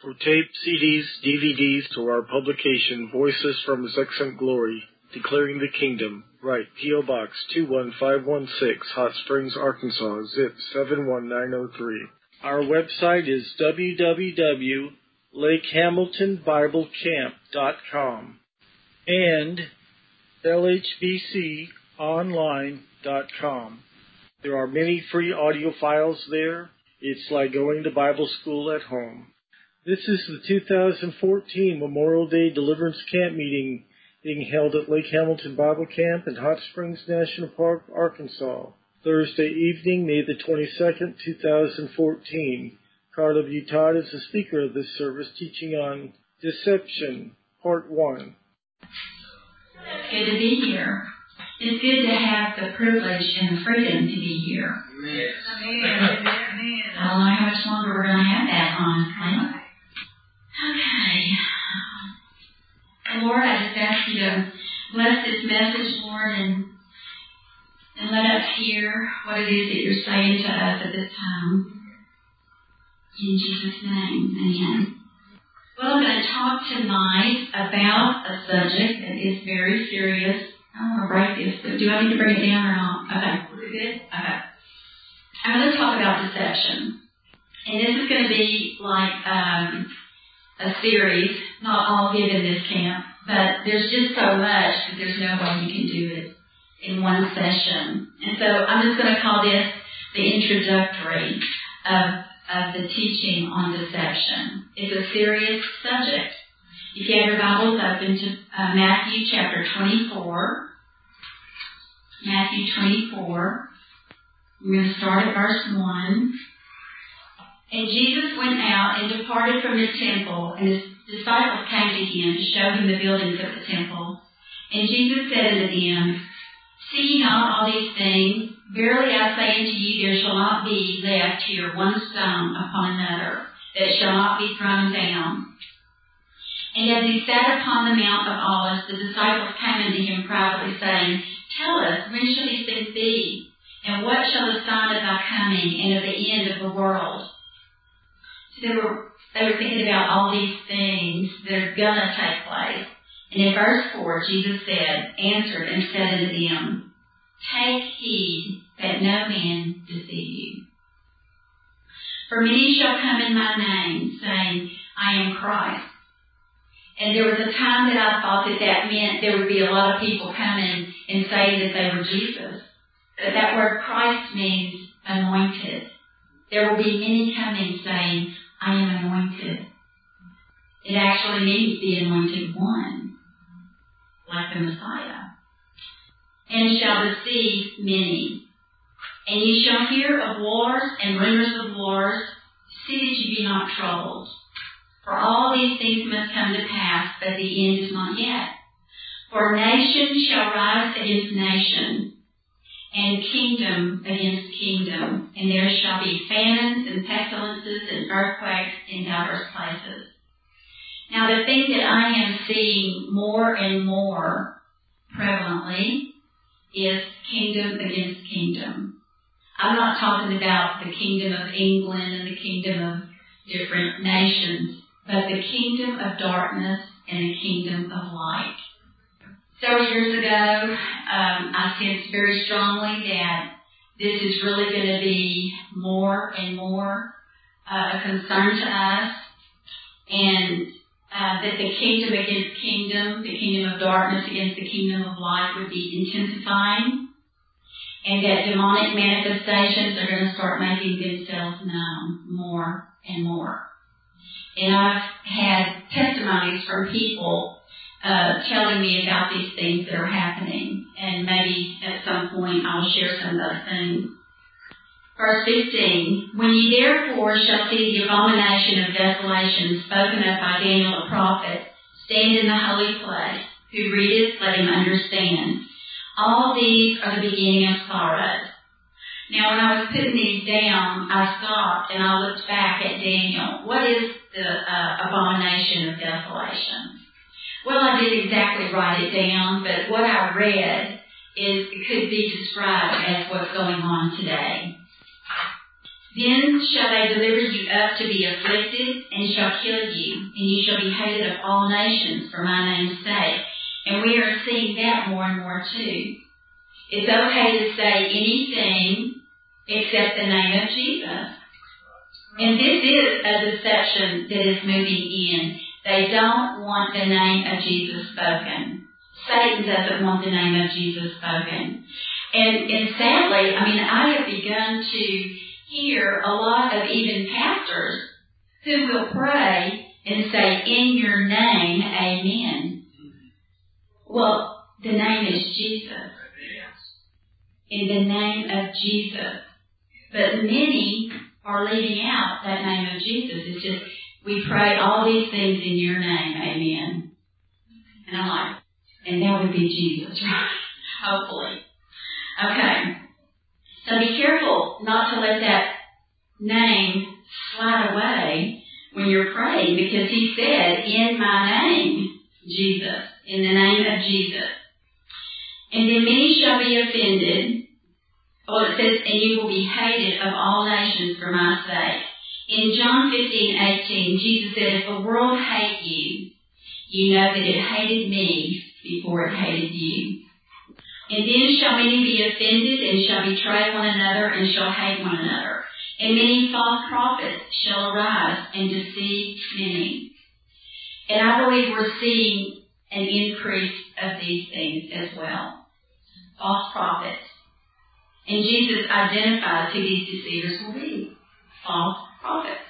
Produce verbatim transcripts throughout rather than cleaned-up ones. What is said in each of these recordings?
For tape, C Ds, D V Ds, or our publication, Voices from His Excellent Glory, Declaring the Kingdom, write P O Box two one five one six, Hot Springs, Arkansas, zip seven one nine zero three. Our website is w w w dot lake hamilton bible camp dot com and l h b c online dot com. There are many free audio files there. It's like going to Bible school at home. This is the two thousand fourteen Memorial Day Deliverance Camp meeting being held at Lake Hamilton Bible Camp in Hot Springs National Park, Arkansas, Thursday evening, May the twenty-second, two thousand fourteen. Carla Butad is the speaker of this service, teaching on Deception, Part one. It's good to be here. It's good to have the privilege and the freedom to be here. Amen. I don't know how much longer we're going to have that, honestly. Okay. Lord, I just ask you to bless this message, Lord, and and let us hear what it is that you're saying to us at this time. In Jesus' name, amen. Well, I'm going to talk tonight about a subject that is very serious. I don't want to break this. Do I need to bring it down or not? Okay. Is it good? Okay. I'm going to talk about deception. And this is going to be like um, a series, not all given this camp, but there's just so much that there's no way you can do it in one session. And so I'm just going to call this the introductory of, of the teaching on deception. It's a serious subject. If you have your Bibles open to uh, Matthew chapter twenty-four. Matthew twenty-four. We're going to start at verse one. And Jesus went out and departed from the temple, and his disciples came to him to show him the buildings of the temple. And Jesus said unto them, See ye not all these things? Verily I say unto you, there shall not be left here one stone upon another, that shall not be thrown down. And as he sat upon the Mount of Olives, the disciples came unto him privately, saying, Tell us, when shall these things be? And what shall the sign of thy coming and of the end of the world? So they were, they were thinking about all these things that are going to take place. And in verse four, Jesus said, answered and said unto them, Take heed that no man deceive you. For many shall come in my name, saying, I am Christ. And there was a time that I thought that that meant there would be a lot of people coming and saying that they were Jesus. But that word Christ means anointed. There will be many coming saying, I am anointed. It actually means the anointed one, like the Messiah. And shall deceive many. And ye shall hear of wars and rumors of wars. See that ye be not troubled. For all these things must come to pass, but the end is not yet. For nation shall rise against nation, and kingdom against kingdom, and there shall be famines and pestilences and earthquakes in divers places. Now the thing that I am seeing more and more prevalently is kingdom against kingdom. I'm not talking about the kingdom of England and the kingdom of different nations, but the kingdom of darkness and the kingdom of light. Several years ago, um, I sensed very strongly that this is really going to be more and more uh, a concern to us, and uh, that the kingdom against kingdom, the kingdom of darkness against the kingdom of light would be intensifying, and that demonic manifestations are going to start making themselves known more and more. And I've had testimonies from people uh, telling me about these things that are happening. And maybe at some point I'll share some of those things. Verse fifteen, When ye therefore shall see the abomination of desolation spoken of by Daniel the prophet, stand in the holy place. Who readeth, let him understand. All these are the beginning of sorrows. Now, when I was putting these down, I stopped and I looked back at Daniel. What is the uh, abomination of desolation? Well, I didn't exactly write it down, but what I read is it could be described as what's going on today. Then shall they deliver you up to be afflicted, and shall kill you, and you shall be hated of all nations for my name's sake. And we are seeing that more and more too. It's okay to say anything except the name of Jesus. And this is a deception that is moving in. They don't want the name of Jesus spoken. Satan doesn't want the name of Jesus spoken. And, and sadly, I mean, I have begun to hear a lot of even pastors who will pray and say, in your name, amen. Well, the name is Jesus. In the name of Jesus. But many are leaving out that name of Jesus. It's just, we pray all these things in your name, amen. And I'm like, and that would be Jesus, right? Hopefully. Okay. So be careful not to let that name slide away when you're praying, because he said, in my name, Jesus, in the name of Jesus. And then many shall be offended. Well, it says, and you will be hated of all nations for my sake. In John fifteen eighteen, Jesus said, if the world hate you, you know that it hated me before it hated you. And then shall many be offended, and shall betray one another, and shall hate one another. And many false prophets shall arise and deceive many. And I believe we're seeing an increase of these things as well. False prophets. And Jesus identifies who these deceivers will be. False prophets.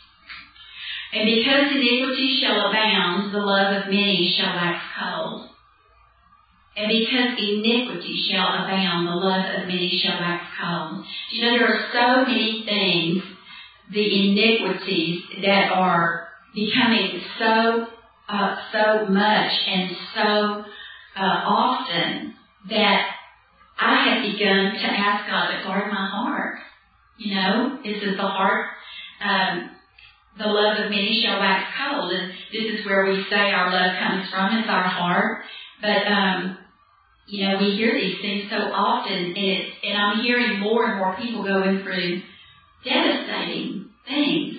And because iniquity shall abound, the love of many shall wax cold. And because iniquity shall abound, the love of many shall wax cold. You know, there are so many things, the iniquities that are becoming so, uh, so much and so uh, often that I have begun to ask God to guard my heart. You know, this is the heart, um, the love of many shall wax cold. And this is where we say our love comes from, it's our heart. But, um, you know, we hear these things so often, and, it, and I'm hearing more and more people going through devastating things.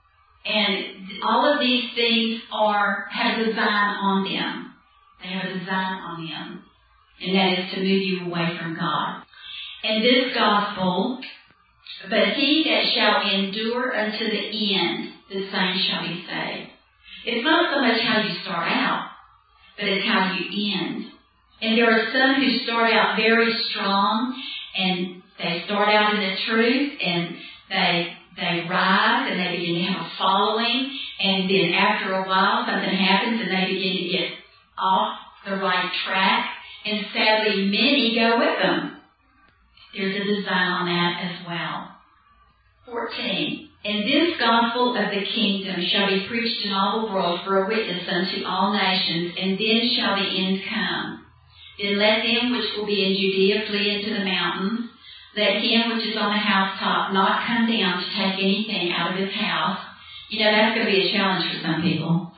And all of these things are have a design on them. They have a design on them. And that is to move you away from God. And this gospel, but he that shall endure unto the end, the same shall be saved. It's not so much how you start out, but it's how you end. And there are some who start out very strong, and they start out in the truth, and they they rise, and they begin to have a following, and then after a while something happens, and they begin to get off the right track, and sadly many go with them. There's a design on that as well. fourteen. And this gospel of the kingdom shall be preached in all the world for a witness unto all nations, and then shall the end come. Then let him which will be in Judea flee into the mountains. Let him which is on the housetop not come down to take anything out of his house. You know, that's going to be a challenge for some people.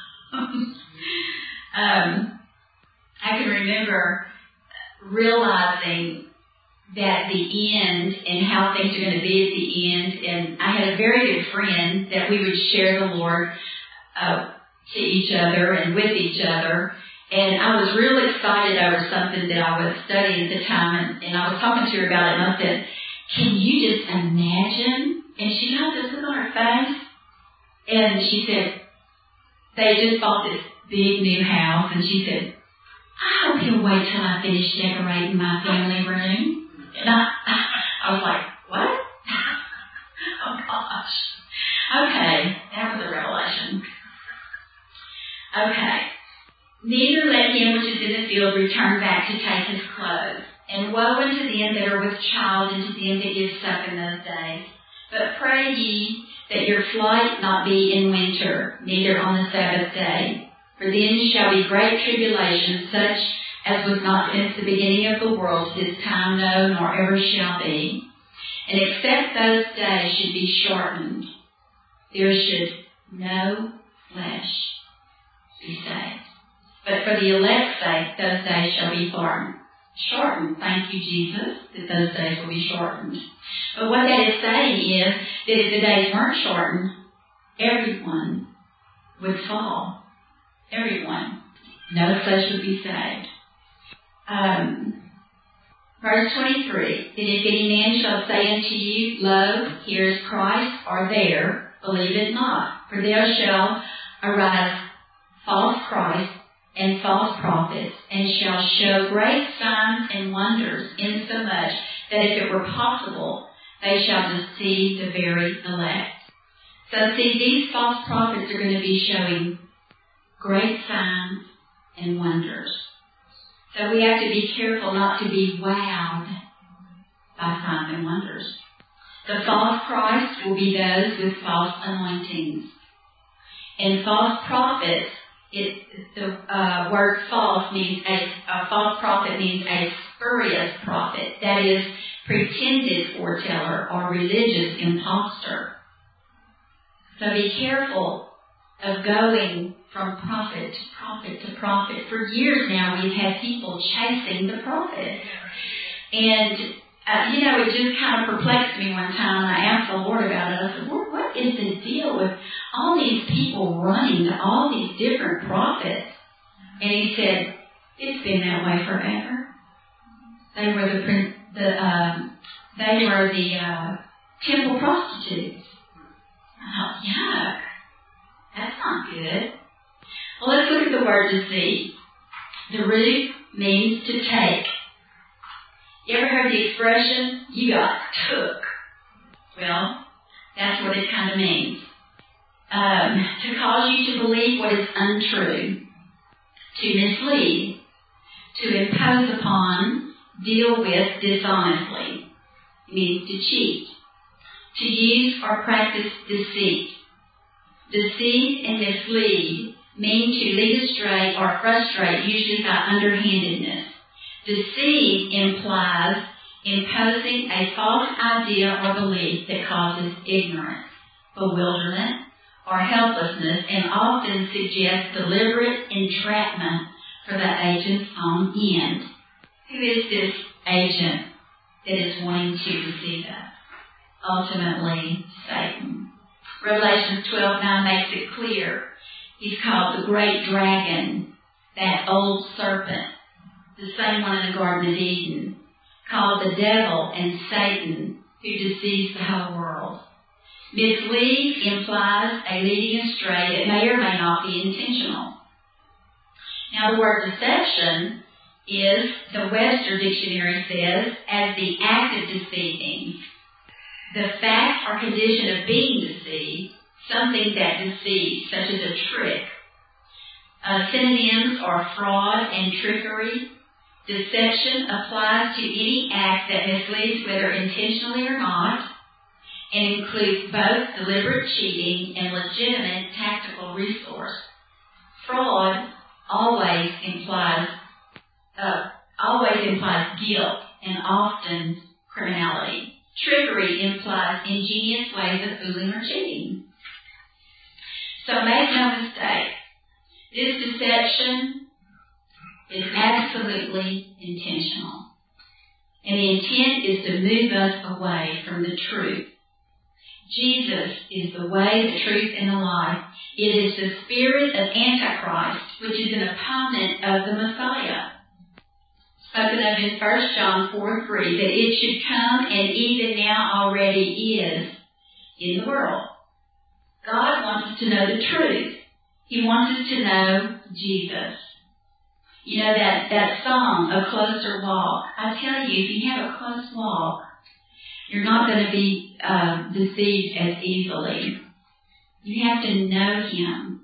um, I can remember realizing that the end and how things are going to be at the end. And I had a very good friend that we would share the Lord uh, to each other and with each other. And I was real excited over something that I was studying at the time, and, and I was talking to her about it, and I said, can you just imagine? And she got this look on her face, and she said, they just bought this big new house, and she said, I hope you'll wait till I finish decorating my family room. And I, I was like, what? Oh, gosh. Okay, that was a revelation. Okay. Neither let him which is in the field return back to take his clothes. And woe unto them that are with child, and to them that give suck in those days. But pray ye that your flight not be in winter, neither on the Sabbath day. For then shall be great tribulation, such as was not since the beginning of the world, to this time no, nor ever shall be. And except those days should be shortened, there should no flesh be saved. But for the elect's sake, those days shall be shortened. shortened. Thank you, Jesus, that those days will be shortened. But what that is saying is that if the days weren't shortened, everyone would fall. Everyone. No flesh would be saved. Um, verse twenty-three, that if any man shall say unto you, Lo, here is Christ, or there, believe it not. For there shall arise false Christ and false prophets, and shall show great signs and wonders, insomuch that if it were possible, they shall deceive the very elect. So see, these false prophets are going to be showing great signs and wonders. So we have to be careful not to be wowed by signs and wonders. The false Christ will be those with false anointings. And false prophets, it, the uh, word false means, a, a false prophet means a spurious prophet. That is, pretended foreteller or religious impostor. So be careful of going from prophet to prophet to prophet. For years now, we've had people chasing the prophet. And, uh, you know, it just kind of perplexed me one time. I asked the Lord about it. I said, Lord, what is the deal with all these people running to all these different prophets? And he said, it's been that way forever. They were the, the um, they were the uh, temple prostitutes. I thought, yuck, that's not good. Well, let's look at the word deceive. The root means to take. You ever heard the expression, you got took? Well, that's what it kind of means. Um, to cause you to believe what is untrue, to mislead, to impose upon, deal with dishonestly. It means to cheat, to use or practice deceit. Deceive and mislead mean to lead astray or frustrate, usually by underhandedness. Deceive implies imposing a false idea or belief that causes ignorance, bewilderment, or helplessness, and often suggests deliberate entrapment for the agent's own end. Who is this agent that is wanting to deceive us? Ultimately, Satan. Revelation twelve nine makes it clear. He's called the great dragon, that old serpent, the same one in the Garden of Eden, called the devil and Satan, who deceives the whole world. Mislead implies a leading astray that may or may not be intentional. Now, the word deception is, the Webster Dictionary says, as the act of deceiving, the fact or condition of being deceived, something that deceives, such as a trick. Uh, synonyms are fraud and trickery. Deception applies to any act that misleads, whether intentionally or not, and includes both deliberate cheating and legitimate tactical resource. Fraud always implies uh, always implies guilt and often criminality. Trickery implies ingenious ways of fooling or cheating. So make no mistake, this deception is absolutely intentional. And the intent is to move us away from the truth. Jesus is the way, the truth, and the life. It is the spirit of Antichrist, which is an opponent of the Messiah. Spoken of in First John four three, that it should come and even now already is in the world. God wants us to know the truth. He wants us to know Jesus. You know that, that song, A Closer Walk. I tell you, if you have a close walk, you're not going to be uh, deceived as easily. You have to know Him.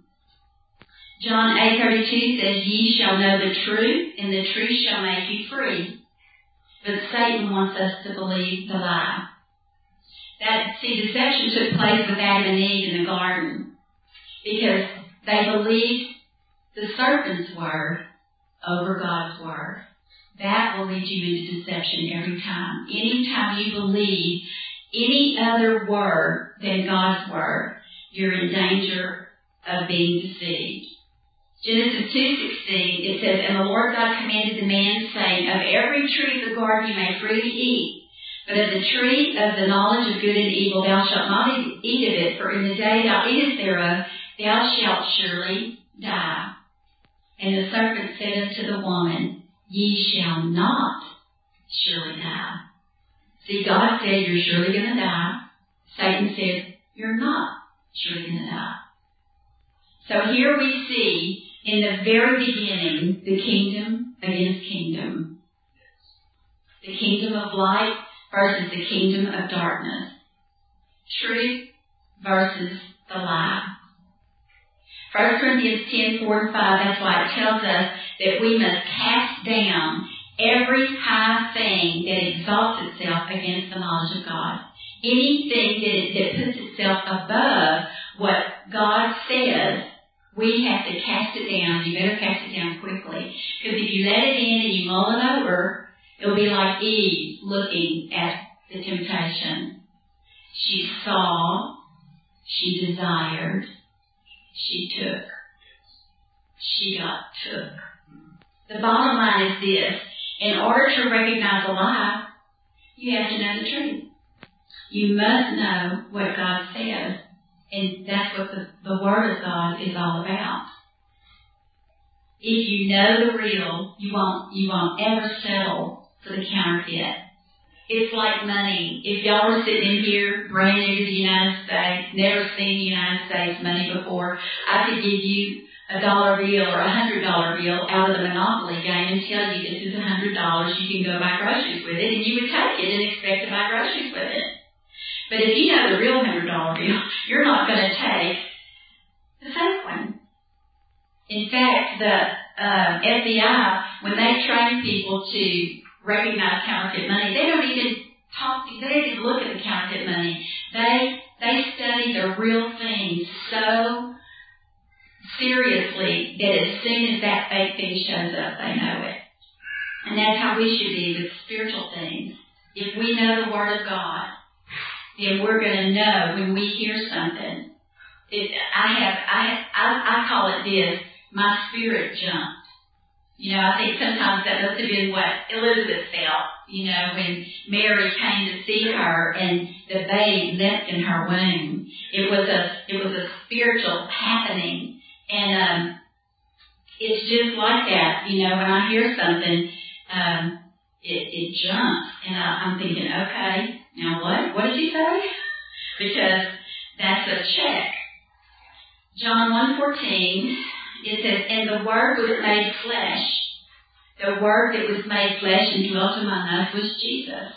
John eight thirty-two says, Ye shall know the truth, and the truth shall make you free. But Satan wants us to believe the lie. That, see, deception took place with Adam and Eve in the garden because they believed the serpent's word over God's word. That will lead you into deception every time. Anytime you believe any other word than God's word, you're in danger of being deceived. Genesis two sixteen, it says, And the Lord God commanded the man, saying, Of every tree of the garden you may freely eat, but of the tree of the knowledge of good and evil thou shalt not eat of it, for in the day thou eatest thereof thou shalt surely die. And the serpent said unto the woman, Ye shall not surely die. See, God said you're surely going to die. Satan said you're not surely going to die. So here we see in the very beginning the kingdom against kingdom. The kingdom of light versus the kingdom of darkness. Truth versus the lie. First Corinthians ten, four and five, that's why it tells us that we must cast down every high thing that exalts itself against the knowledge of God. Anything that, that puts itself above what God says, we have to cast it down. You better cast it down quickly. Because if you let it in and you mull it over, it'll be like Eve looking at the temptation. She saw, she desired, she took. She got took. The bottom line is this. In order to recognize a lie, you have to know the truth. You must know what God says. And that's what the, the Word of God is all about. If you know the real, you won't, you won't ever settle for the counterfeit. It's like money. If y'all were sitting in here, brand new to the United States, never seen United States money before, I could give you a dollar bill or a hundred dollar bill out of the Monopoly game and tell you this is a hundred dollars, you can go buy groceries with it, and you would take it and expect to buy groceries with it. But if you know the real hundred dollar bill, you're not going to take the fake one. In fact, the uh, F B I, when they train people to recognize counterfeit money, they don't even talk to, they don't even look at the counterfeit money. They they study the real thing so seriously that as soon as that fake thing shows up, they know it. And that's how we should be with spiritual things. If we know the Word of God, then we're going to know when we hear something. It, I have, I, I, I call it this, my spirit jumped. You know, I think sometimes that must have been what Elizabeth felt, you know, when Mary came to see her and the babe leapt in her womb. It was a, it was a spiritual happening. And, um, it's just like that, you know, when I hear something, um, it, it jumps and I, I'm thinking, okay, now what? What did you say? Because that's a check. John one fourteen, it says, And the Word was made flesh. The Word that was made flesh and dwelt among us was Jesus.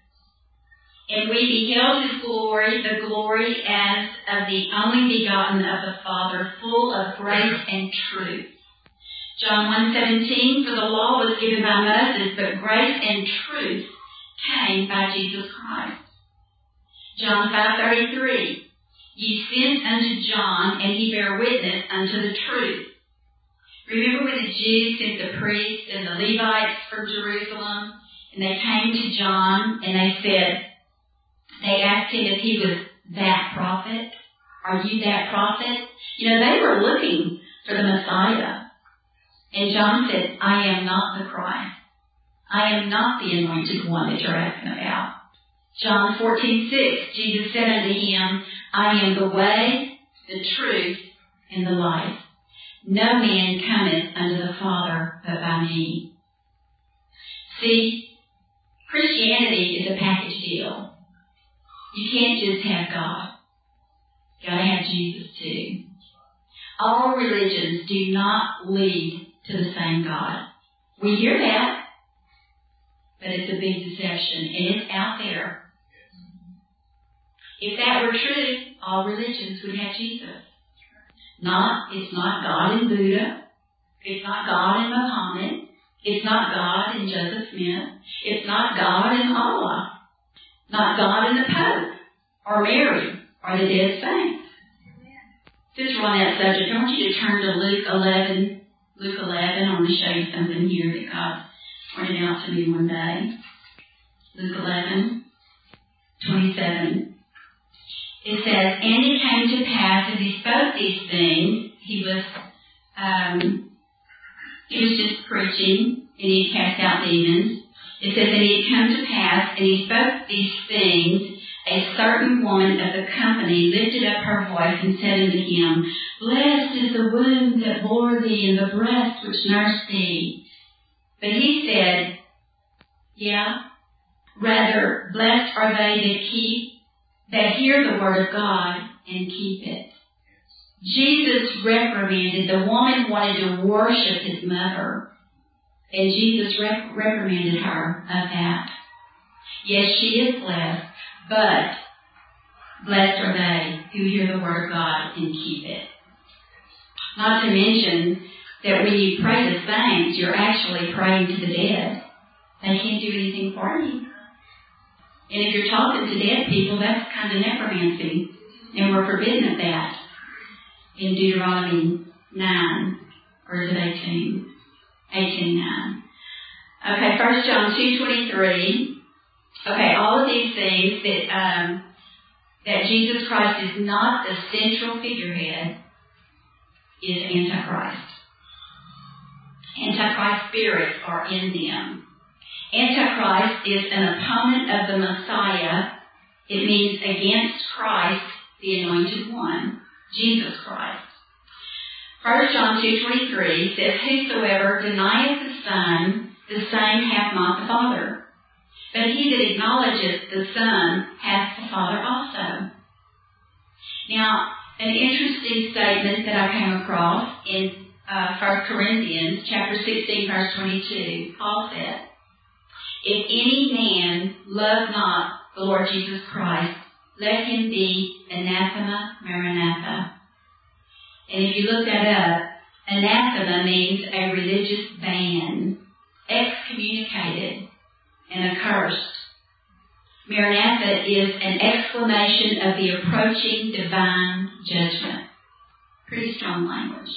And we beheld His glory, the glory as of the only begotten of the Father, full of grace and truth. John one seventeen, For the law was given by Moses, but grace and truth came by Jesus Christ. John five thirty-three, Ye sent unto John, and he bare witness unto the truth. Remember when the Jews sent the priests and the Levites from Jerusalem, and they came to John, and they said, they asked him if he was that prophet. Are you that prophet? You know, they were looking for the Messiah. And John said, I am not the Christ. I am not the anointed one that you're asking about. John fourteen six, Jesus said unto him, I am the way, the truth, and the life. No man cometh unto the Father but by me. See, Christianity is a package deal. You can't just have God. You gotta have Jesus too. All religions do not lead to the same God. We hear that, but it's a big deception, and it's out there. If that were true, all religions would have Jesus. Not, it's not God in Buddha. It's not God in Muhammad. It's not God in Joseph Smith. It's not God in Allah. Not God in the Pope, or Mary, or the dead saints. Since we're on that subject, I want you to turn to Luke eleven. Luke eleven, I want to show you something here that God pointed out to me one day. Luke eleven, twenty-seven. It says, And it came to pass as he spoke these things, he was um, he was just preaching, and he cast out demons. It says, and it had come to pass, and he spoke these things, a certain woman of the company lifted up her voice and said unto him, Blessed is the womb that bore thee, and the breast which nursed thee. But he said, Yeah, rather, blessed are they that keep, that hear the word of God and keep it. Jesus reprimanded, the woman wanted to worship his mother, and Jesus rep- reprimanded her of that. Yes, she is blessed, but blessed are they who hear the word of God and keep it. Not to mention that when you pray to saints, you're actually praying to the dead. They can't do anything for you. And if you're talking to dead people, that's kind of necromancy, and we're forbidden of that in Deuteronomy nine, or is it eighteen? eighteen nine. Okay, First John two twenty-three. Okay, all of these things that um, that Jesus Christ is not the central figurehead is Antichrist. Antichrist spirits are in them. Antichrist is an opponent of the Messiah. It means against Christ, the Anointed One, Jesus Christ. First John two twenty-three says, Whosoever denieth the Son, the same hath not the Father. But he that acknowledgeth the Son hath the Father also. Now, an interesting statement that I came across in uh, First Corinthians chapter sixteen, verse twenty-two, Paul said, If any man love not the Lord Jesus Christ, let him be anathema maranatha. And if you look that up, anathema means a religious ban, excommunicated, and accursed. Maranatha is an exclamation of the approaching divine judgment. Pretty strong language.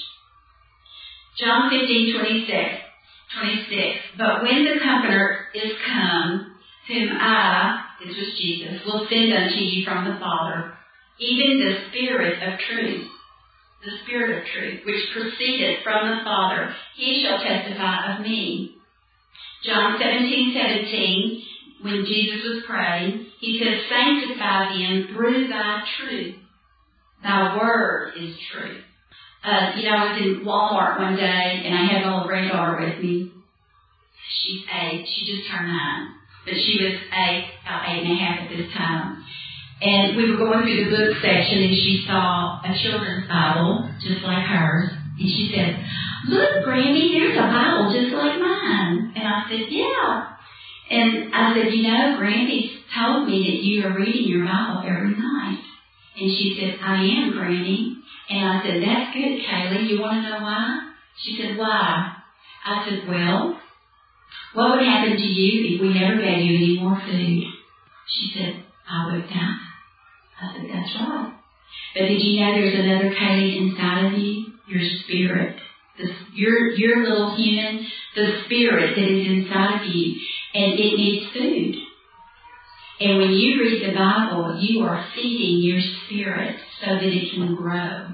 John fifteen twenty-six. twenty-six. But when the Comforter is come, whom I, this was Jesus, will send unto you from the Father, even the Spirit of truth, the Spirit of truth, which proceedeth from the Father, he shall testify of me. John seventeen seventeen, when Jesus was praying, he says, Sanctify them through thy truth. Thy word is truth. Uh, you know, I was in Walmart one day, and I had my little granddaughter with me. She's eight. She just turned nine. But she was eight, about eight and a half at this time. And we were going through the book section, and she saw a children's Bible, just like hers. And she said, Look, Granny, there's a Bible just like mine. And I said, Yeah. And I said, You know, Granny's told me that you are reading your Bible every night. And she said, I am, Granny. And I said, That's good, Kaylee. You want to know why? She said, Why? I said, Well, what would happen to you if we never gave you any more food? She said, I would die. I said, That's right. But did you know there's another Kaylee inside of you? Your spirit. The, your, your little human, the spirit that is inside of you. And it needs food. And when you read the Bible, you are feeding your spirit so that it can grow.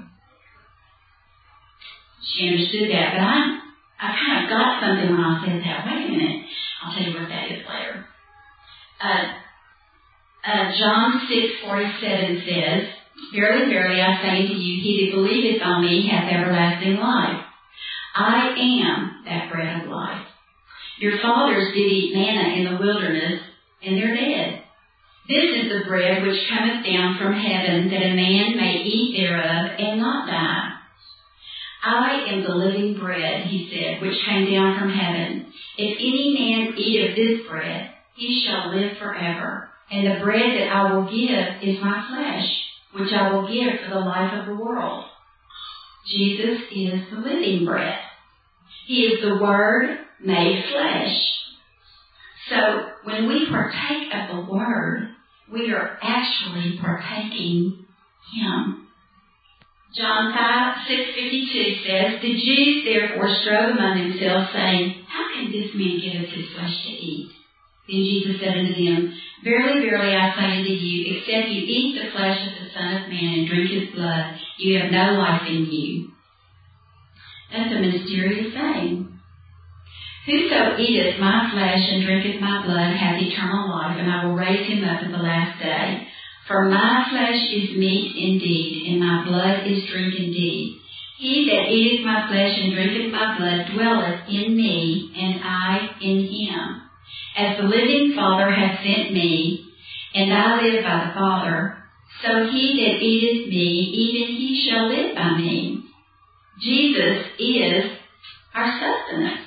She understood that, but I, I kind of got something when I said that. Wait a minute. I'll tell you what that is later. Uh, uh, John six forty-seven says, Verily, verily, I say unto you, he that believeth on me hath everlasting life. I am that bread of life. Your fathers did eat manna in the wilderness, and they're dead. This is the bread which cometh down from heaven, that a man may eat thereof and not die. I am the living bread, he said, which came down from heaven. If any man eat of this bread, he shall live forever. And the bread that I will give is my flesh, which I will give for the life of the world. Jesus is the living bread. He is the Word made flesh. So when we partake of the Word, we are actually partaking Him. John five six fifty-two says, The Jews therefore strove among themselves, saying, How can this man give us his flesh to eat? Then Jesus said unto them, Verily, verily, I say unto you, except you eat the flesh of the Son of Man and drink his blood, you have no life in you. That's a mysterious saying. Whoso eateth my flesh and drinketh my blood hath eternal life, and I will raise him up at the last day. For my flesh is meat indeed, and my blood is drink indeed. He that eateth my flesh and drinketh my blood dwelleth in me, and I in him. As the living Father hath sent me, and I live by the Father, so he that eateth me, even he shall live by me. Jesus is our sustenance.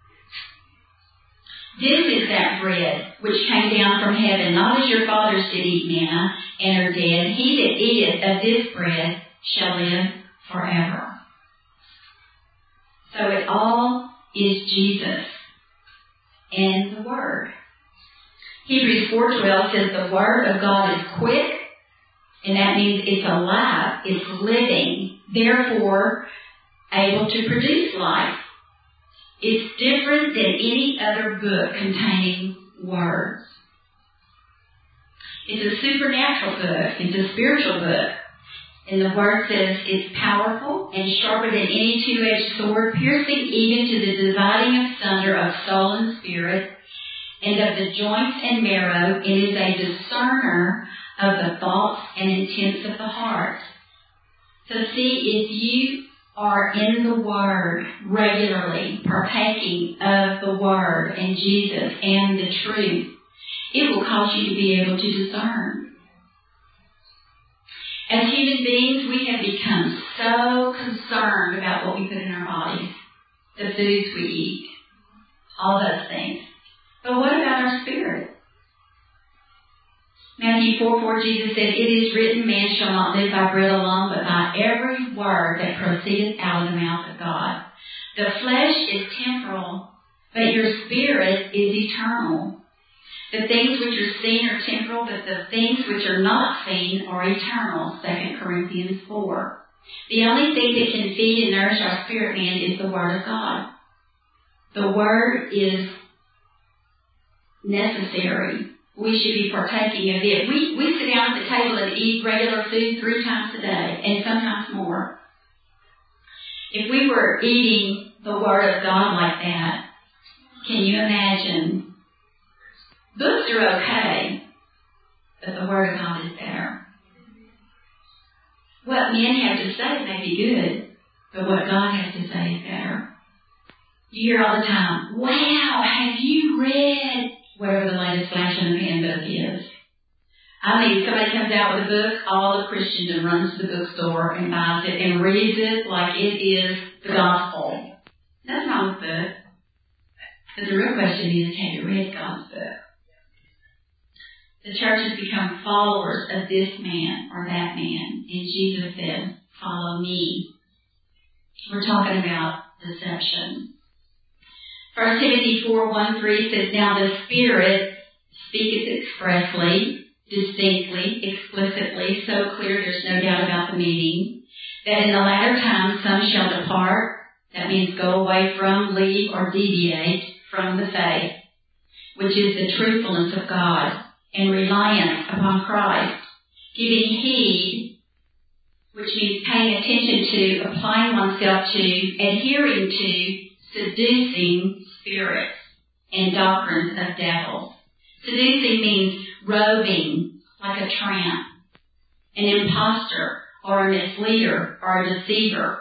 This is that bread which came down from heaven, not as your fathers did eat manna and are dead. He that eateth of this bread shall live forever. So it all is Jesus and the Word. Hebrews four twelve says the Word of God is quick, and that means it's alive, it's living, therefore able to produce life. It's different than any other book containing words. It's a supernatural book. It's a spiritual book. And the Word says it's powerful and sharper than any two-edged sword, piercing even to the dividing asunder of soul and spirit, and of the joints and marrow. It is a discerner of the thoughts and intents of the heart. So see, if you are in the Word regularly, partaking of the Word and Jesus and the truth, it will cause you to be able to discern. As human beings, we have become so concerned about what we put in our bodies, the foods we eat, all those things. But what about our spirit? Matthew four four, Jesus said, "It is written, man shall not live by bread alone, but by every word that proceedeth out of the mouth of God." The flesh is temporal, but your spirit is eternal. The things which are seen are temporal, but the things which are not seen are eternal, Second Corinthians four. The only thing that can feed and nourish our spirit man is the Word of God. The Word is necessary. We should be partaking of it. We, we sit down at the table and eat regular food three times a day, and sometimes more. If we were eating the Word of God like that, can you imagine? Books are okay, but the Word of God is better. What men have to say may be good, but what God has to say is better. You hear all the time, "Wow, have you read whatever the latest flash in the pan book is?" I mean, somebody comes out with a book, all the Christendom runs to the bookstore and buys it and reads it like it is the gospel. Nothing wrong with the book. But the real question is, have you read God's book? The church has become followers of this man or that man. And Jesus said, "Follow me." We're talking about deception. First Timothy four one three says, "Now the Spirit speaketh expressly, distinctly, explicitly, so clear there's no doubt about the meaning, that in the latter times some shall depart," that means go away from, leave, or deviate from the faith, which is the truthfulness of God, and reliance upon Christ, giving heed, which means paying attention to, applying oneself to, adhering to, seducing spirits and doctrines of devils. Seducing means roving like a tramp, an impostor or a misleader or a deceiver.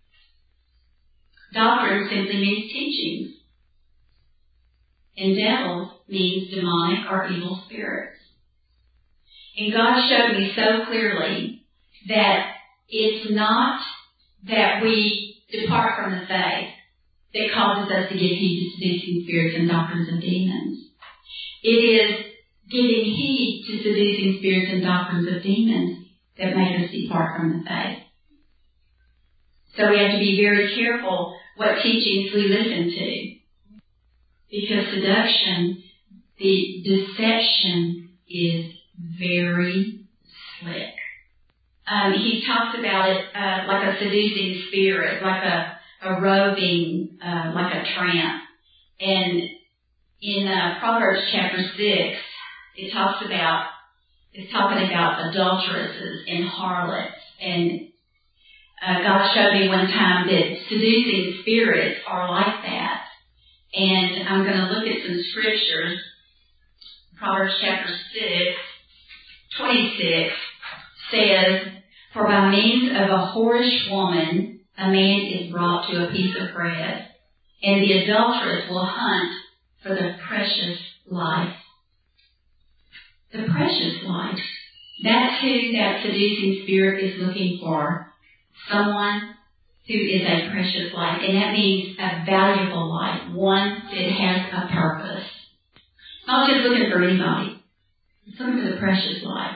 Doctrine simply means teachings. And devils means demonic or evil spirits. And God showed me so clearly that it's not that we depart from the faith that causes us to give heed to seducing spirits and doctrines of demons. It is giving heed to seducing spirits and doctrines of demons that make us depart from the faith. So we have to be very careful what teachings we listen to. Because seduction, the deception is very slick. Um, he talks about it uh, like a seducing spirit, like a, a roving, uh, like a tramp. And in uh, Proverbs chapter six, it talks about, it's talking about adulteresses and harlots. And Uh, God showed me one time that seducing spirits are like that. And I'm going to look at some scriptures. Proverbs chapter six, twenty-six says, "For by means of a whorish woman, a man is brought to a piece of bread, and the adulteress will hunt for the precious life." The precious life. That's who that seducing spirit is looking for. Someone who is a precious life. And that means a valuable life. One that has a purpose. Not just looking for anybody. It's looking for the precious life.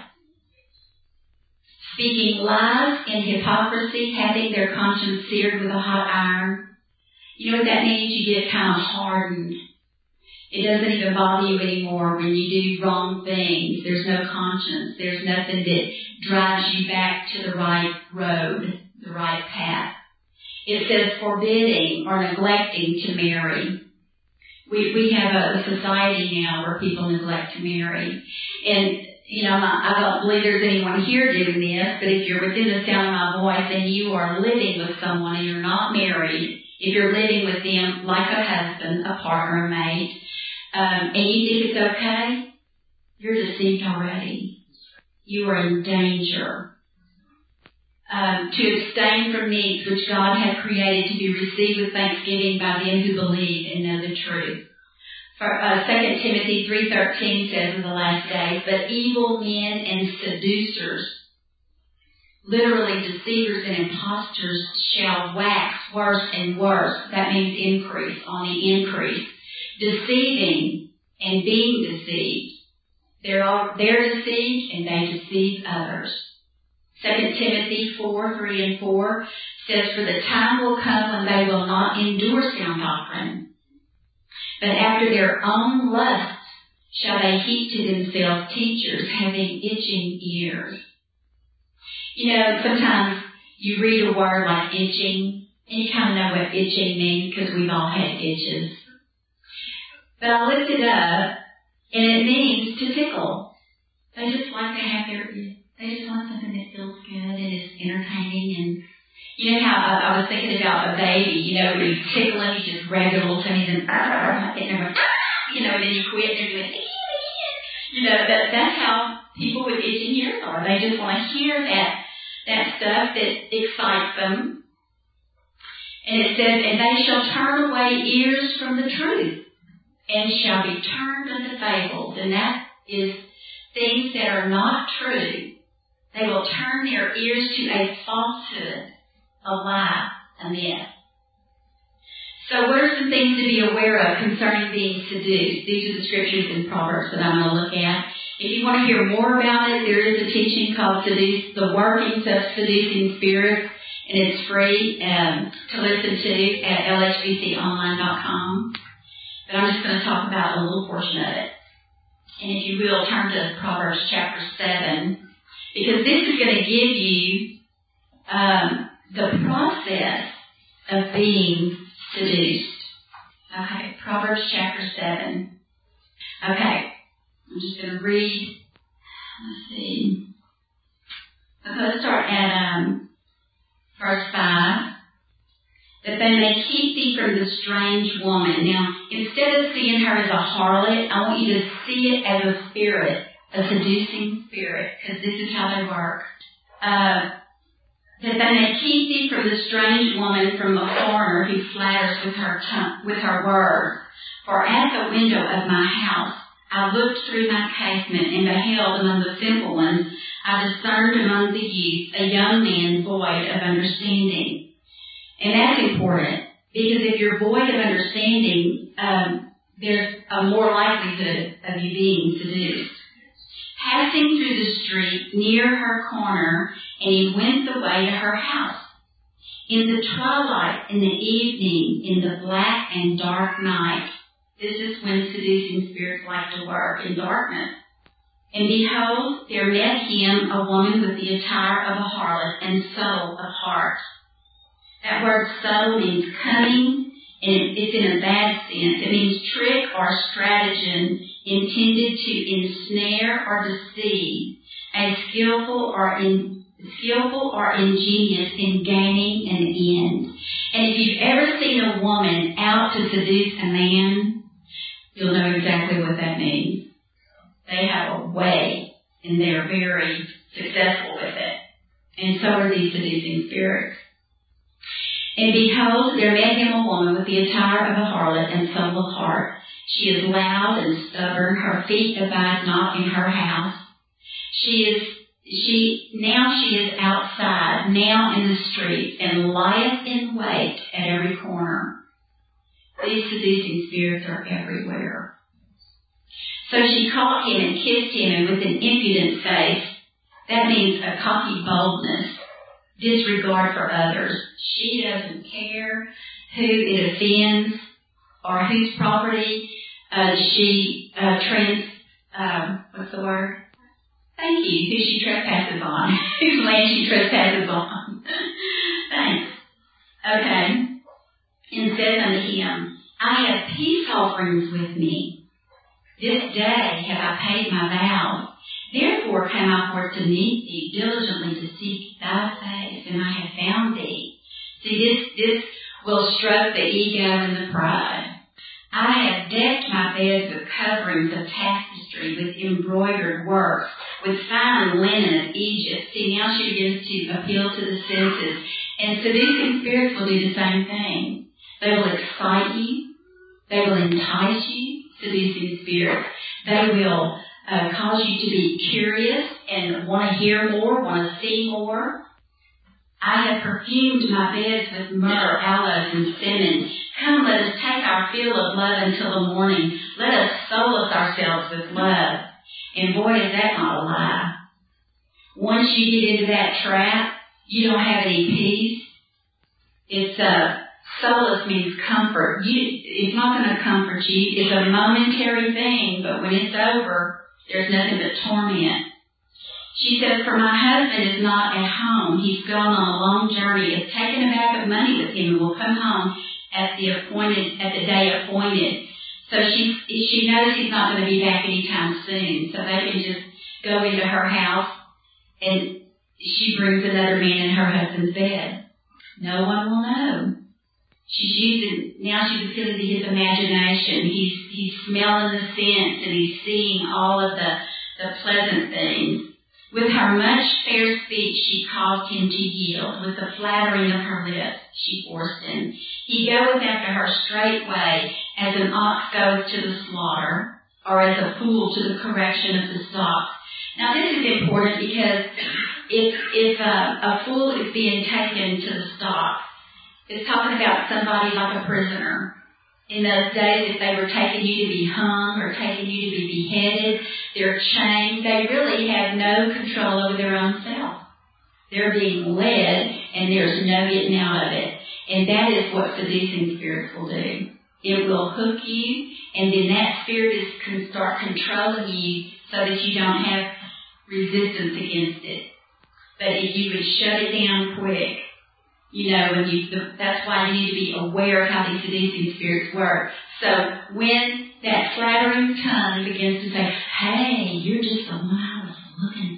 Speaking lies and hypocrisy, having their conscience seared with a hot iron. You know what that means? You get kind of hardened. It doesn't even bother you anymore when you do wrong things. There's no conscience. There's nothing that drives you back to the right road, the right path. It says forbidding or neglecting to marry. We we have a society now where people neglect to marry. And, you know, I don't believe there's anyone here doing this, but if you're within the sound of my voice and you are living with someone and you're not married, if you're living with them like a husband, a partner, a mate, um, and you think it's okay, you're deceived already. You are in danger. Um, to abstain from meats which God hath created to be received with thanksgiving by them who believe and know the truth. For uh, Second Timothy three thirteen says in the last days, "But evil men and seducers," literally deceivers and impostors, "shall wax worse and worse." That means increase, on the increase. Deceiving and being deceived. They're, all, they're deceived and they deceive others. Second Timothy four, three and four says, "For the time will come when they will not endure sound doctrine, but after their own lusts shall they heap to themselves teachers having itching ears." You know, sometimes you read a word like itching, and you kind of know what itching means because we've all had itches. But I looked it up, and it means to tickle. They just like to have their, they just want something that feels good and is entertaining. And you know how I, I was thinking about a baby, you know, where you tickle them, you just grab their little tummies and, uh, and they're going, you know, and then you quit and they're doing, you know, that, that's how people with itching ears are. They just want to hear that, that stuff that excites them. And it says, "And they shall turn away ears from the truth, and shall be turned unto fables." And that is things that are not true. They will turn their ears to a falsehood, a lie, a myth. So what are some things to be aware of concerning being seduced? These are the scriptures in Proverbs that I'm going to look at. If you want to hear more about it, there is a teaching called Seduce, The Workings of Seducing Spirits, and it's free um, to listen to at L H B C online dot com. But I'm just going to talk about a little portion of it. And if you will, turn to Proverbs chapter seven, because this is going to give you um, the process of being seduced. Okay, Proverbs chapter seven. Okay, I'm just going to read. Let's see. I'm going to start at um, verse five. "That they may keep thee from the strange woman." Now, instead of seeing her as a harlot, I want you to see it as a spirit, a seducing spirit, because this is how they work. Uh, "that they may keep thee from the strange woman, from the foreigner who flatters with her tongue, with her words. For at the window of my house I looked through my casement and beheld among the simple ones, I discerned among the youth a young man void of understanding." And that's important, because if you're void of understanding, um, there's a more likelihood of you being seduced. "Passing through the street near her corner, and he went the way to her house. In the twilight, in the evening, in the black and dark night." This is when seducing spirits like to work, in darkness. "And behold, there met him a woman with the attire of a harlot and subtle of heart." That word subtle means cunning, and it's in a bad sense. It means trick or stratagem intended to ensnare or deceive, a skillful or in skillful or ingenious in gaining an end. And if you've ever seen a woman out to seduce a man, you'll know exactly what that means. They have a way, and they're very successful with it. And so are these seducing spirits. And behold, there met him a woman with the attire of a harlot and subtle of heart. She is loud and stubborn. Her feet abide not in her house. She is, she, now she is outside, now in the streets, and lieth in wait at every corner. These seducing spirits are everywhere. So she caught him and kissed him, and with an impudent face, that means a cocky boldness, disregard for others. She doesn't care who it offends or whose property uh, she uh, trans, uh, what's the word? Thank you, who she trespasses on, whose land she trespasses on. Thanks. Okay. And says unto him, I have peace offerings with me. This day have I paid my vows. Therefore came I forth to meet thee, diligently to seek thy face, and I have found thee. See, this, this will stroke the ego and the pride. I have decked my beds with coverings of tapestry, with embroidered work, with fine linen of Egypt. See, now she begins to appeal to the senses. And seducing spirits will do the same thing. They will excite you. They will entice you, seducing spirits. They will uh, cause you to be curious and want to hear more, want to see more. I have perfumed my beds with myrrh, aloes, and cinnamon. Come, let us take our fill of love until the morning. Let us solace ourselves with love. And boy, is that not a lie. Once you get into that trap, you don't have any peace. It's uh, solace means comfort. You, it's not going to comfort you. It's a momentary thing, but when it's over, there's nothing but torment. She says, for my husband is not at home. He's gone on a long journey. Has taken a bag of money with him and will come home at the appointed, at the day appointed. So she, she knows he's not going to be back anytime soon. So they can just go into her house and she brings another man in her husband's bed. No one will know. She's using, now she's appealing to his imagination. He's, he's smelling the scents and he's seeing all of the, the pleasant things. With her much fair speech she caused him to yield. With the flattering of her lips she forced him. He goeth after her straightway, as an ox goes to the slaughter, or as a fool to the correction of the stock. Now this is important because if, if a, a fool is being taken to the stock, it's talking about somebody like a prisoner. In those days, if they were taking you to be hung or taking you to be beheaded, they're chained. They really have no control over their own self. They're being led, and there's no getting out of it. And that is what seducing spirits will do. It will hook you, and then that spirit is, can start controlling you so that you don't have resistance against it. But if you would shut it down quick, you know, when you, that's why you need to be aware of how these seducing spirits work. So when that flattering tongue begins to say, hey, you're just the one I was looking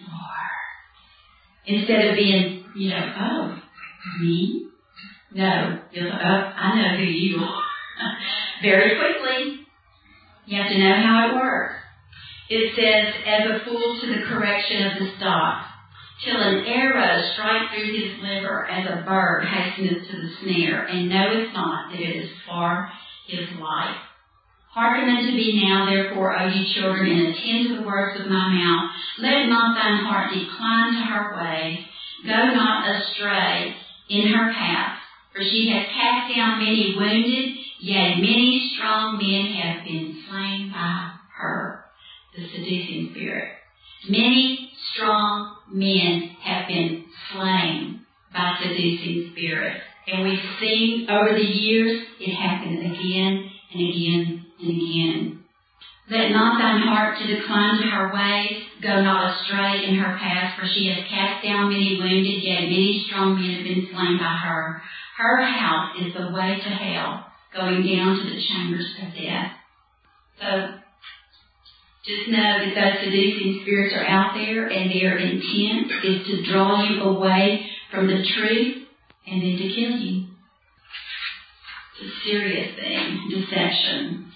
for, instead of being, you know, oh, me? No, you're like, oh, I know who you are. Very quickly. You have to know how it works. It says, as a fool to the correction of the stock, till an arrow strike through his liver, as a bird hasteneth to the snare, and knoweth not that it is for his life. Hearken unto me now, therefore, O ye children, and attend to the words of my mouth. Let not thine heart decline to her ways. Go not astray in her paths, for she hath cast down many wounded, yea, many strong men have been slain by her, the seducing spirit. Many strong men have been slain by seducing spirits. And we've seen over the years it happen again and again and again. Let not thine heart to decline to her ways. Go not astray in her paths, for she has cast down many wounded, yet many strong men have been slain by her. Her house is the way to hell, going down to the chambers of death. So Just know that those seducing spirits are out there, and their intent is to draw you away from the truth and then to kill you. It's a serious thing, deception.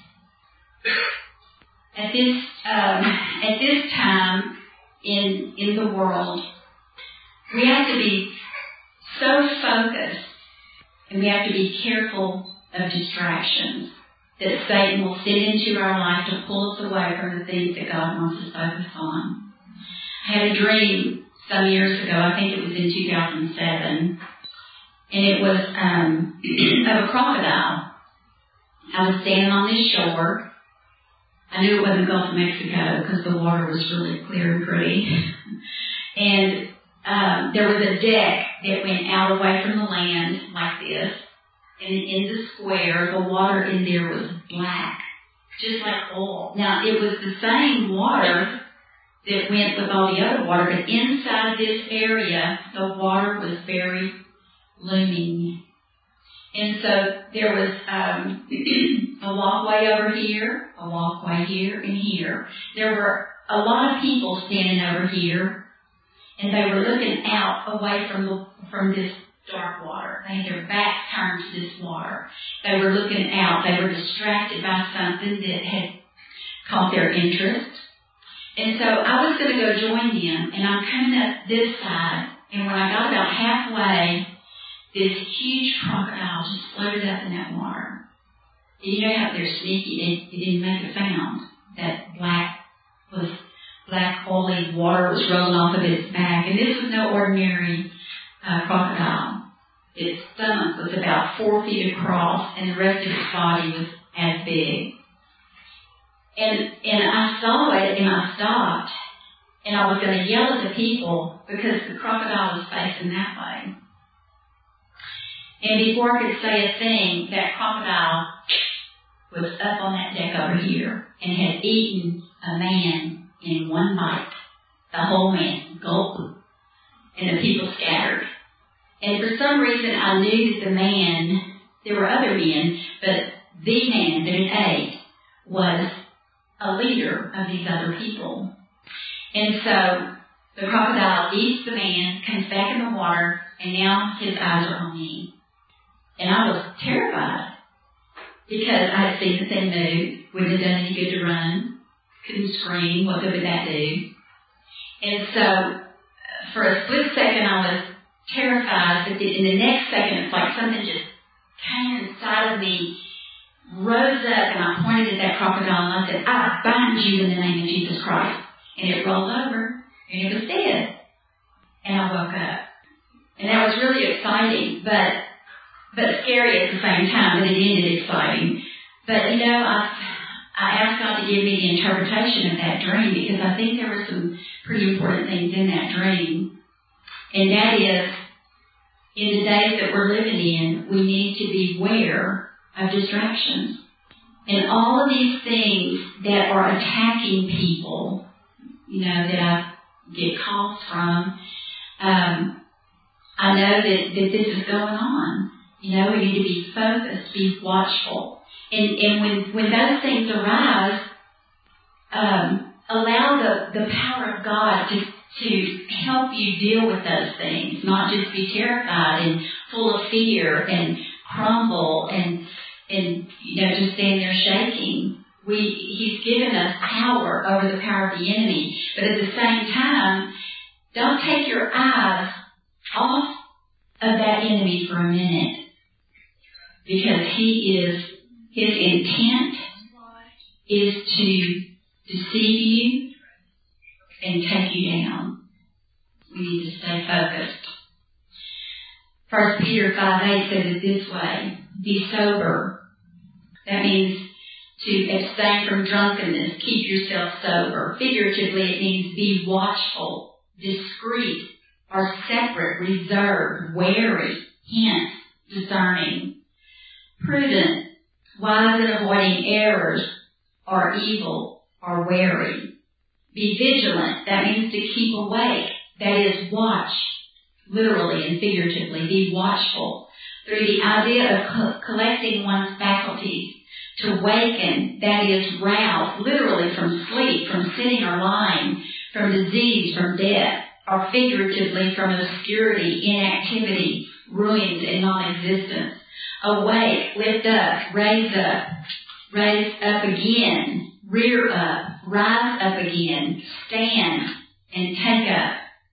At this um, at this time in in the world, we have to be so focused, and we have to be careful of distractions that Satan will send into our life to pull us away from the things that God wants us to focus on. I had a dream some years ago, I think it was in two thousand seven, and it was um, of a crocodile. I was standing on this shore. I knew it wasn't Gulf of Mexico because the water was really clear and pretty. and um, there was a deck that went out away from the land like this. And in the square, the water in there was black, just like oil. Now, it was the same water that went with all the other water, but inside this area, the water was very looming. And so there was um, a walkway over here, a walkway here, and here. There were a lot of people standing over here, and they were looking out away from the from this dark water. They had their backs turned to this water. They were looking out. They were distracted by something that had caught their interest. And so I was going to go join them, and I'm coming up this side, and when I got about halfway, this huge crocodile just floated up in that water. And you know how they're sneaky. It, it didn't make a sound. That black was black oily water was rolling off of its back, and this was no ordinary uh, crocodile. Its stomach was about four feet across, and the rest of its body was as big. And and I saw it, and I stopped, and I was going to yell at the people because the crocodile was facing that way. And before I could say a thing, that crocodile was up on that deck over here and had eaten a man in one bite. The whole man, gulp, and the people scattered. And for some reason, I knew that the man, there were other men, but the man that it ate was a leader of these other people. And so the crocodile eats the man, comes back in the water, and now his eyes are on me. And I was terrified because I had seen the thing move, wouldn't have done any good to run, couldn't scream, what good would that do? And so for a split second I was terrified, but in the next second it's like something just came inside of me, rose up, and I pointed at that crocodile and I said, I bind you in the name of Jesus Christ. And it rolled over and it was dead. And I woke up. And that was really exciting, but but scary at the same time, but it ended exciting. But, you know, I, I asked God to give me the interpretation of that dream because I think there were some pretty important things in that dream. And that is, in the days that we're living in, we need to beware of distractions. And all of these things that are attacking people, you know, that I get calls from, um, I know that, that this is going on. You know, we need to be focused, be watchful. And, and when, when those things arise, um, allow the, the power of God to, to help you deal with those things, not just be terrified and full of fear and crumble and, and you know, just stand there shaking. We, He's given us power over the power of the enemy. But at the same time, don't take your eyes off of that enemy for a minute. Because he is, his intent is to deceive you and take you down. We need to stay focused. First Peter five eight says it this way, be sober. That means to abstain from drunkenness, keep yourself sober. Figuratively, it means be watchful, discreet, or separate, reserved, wary, hence discerning. Prudent, wise in avoiding errors, or evil, or wary. Be vigilant, that means to keep awake, that is watch, literally and figuratively, be watchful, through the idea of co- collecting one's faculties To waken, that is, rouse, literally from sleep, from sitting or lying, from disease, from death, or figuratively from obscurity, inactivity, ruins, and non-existence. Awake, lift up, raise up, raise up again, rear up, rise up again, stand, and take up.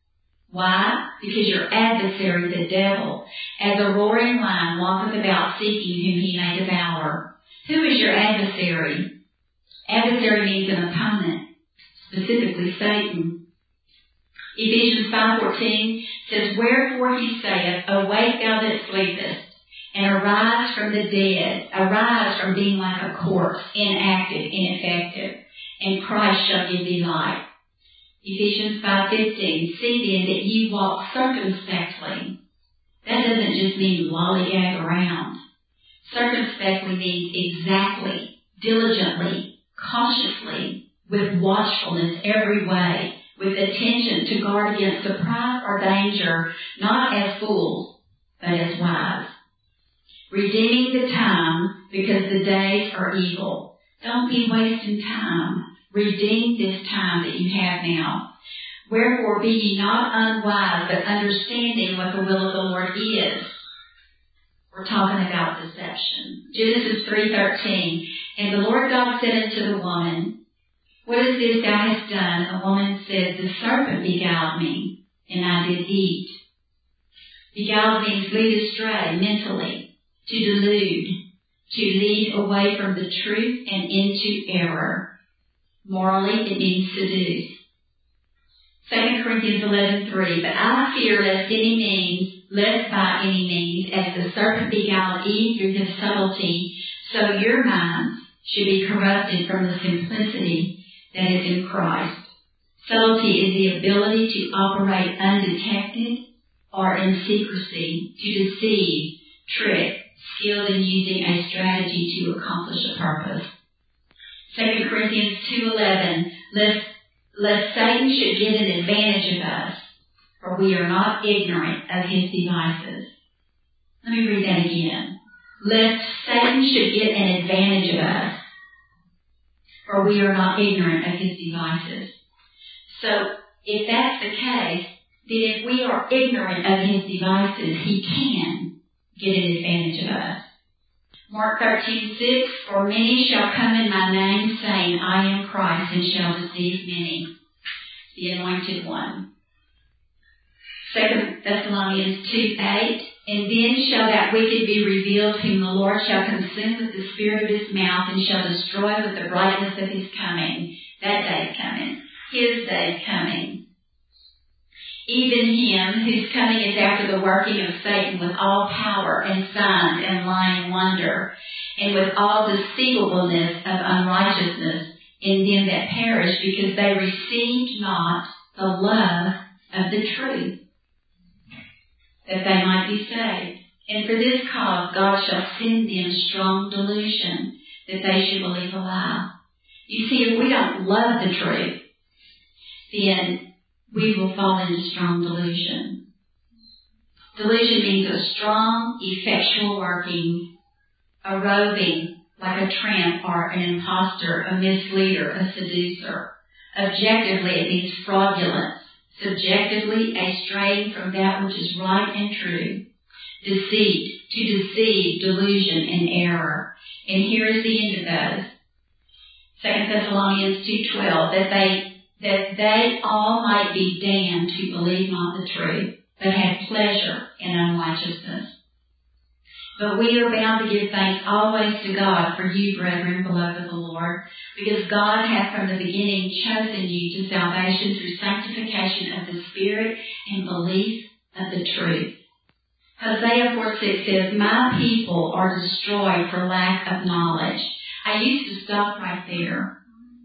Why? Because your adversary, the devil, as a roaring lion, walketh about seeking whom he may devour. Who is your adversary? Adversary means an opponent, specifically Satan. Ephesians five fourteen says, Wherefore he saith, Awake thou that sleepest, and arise from the dead, arise from being like a corpse, inactive, ineffective, and Christ shall give thee light. Ephesians five fifteen, See then that ye walk circumspectly. That doesn't just mean lollygag around. Circumspectly means exactly, diligently, cautiously, with watchfulness every way, with attention to guard against surprise or danger, not as fools, but as wise. Redeeming the time, because the days are evil. Don't be wasting time. Redeem this time that you have now. Wherefore be ye not unwise, but understanding what the will of the Lord is. We're talking about deception. Genesis three thirteen. And the Lord God said unto the woman, What is this thou hast done? And the woman said, The serpent beguiled me, and I did eat. Beguiled means lead astray mentally, to delude, to lead away from the truth and into error. Morally, it means seduce. Second Corinthians eleven three. But I fear lest any means, lest by any means, as the serpent beguiled Eve through his subtlety, so your minds should be corrupted from the simplicity that is in Christ. Subtlety is the ability to operate undetected or in secrecy, to deceive, trick, skilled in using a strategy to accomplish a purpose. Second Corinthians two eleven, lest, lest Satan should get an advantage of us, for we are not ignorant of his devices. Let me read that again. Lest Satan should get an advantage of us, for we are not ignorant of his devices. So, if that's the case, then if we are ignorant of his devices, he can get an advantage of us. Mark thirteen six, For many shall come in my name, saying, I am Christ, and shall deceive many. The Anointed One. Second Thessalonians two eight, And then shall that wicked be revealed, whom the Lord shall consume with the spirit of his mouth, and shall destroy with the brightness of his coming. That day is coming. His day is coming. Even him whose coming is after the working of Satan with all power and signs and lying wonder, and with all deceivableness of unrighteousness in them that perish, because they received not the love of the truth, that they might be saved. And for this cause God shall send them strong delusion, that they should believe a lie. You see, if we don't love the truth, then we will fall into strong delusion. Delusion means a strong, effectual working, a roving, like a tramp or an impostor, a misleader, a seducer. Objectively, it means fraudulence. Subjectively, a straying from that which is right and true. Deceit, to deceive, delusion, and error. And here is the end of those. Second Thessalonians two twelve, that they that they all might be damned who believe not the truth, but have pleasure in unrighteousness. But we are bound to give thanks always to God for you, brethren, beloved of the Lord, because God hath from the beginning chosen you to salvation through sanctification of the Spirit and belief of the truth. Hosea four six says, My people are destroyed for lack of knowledge. I used to stop right there.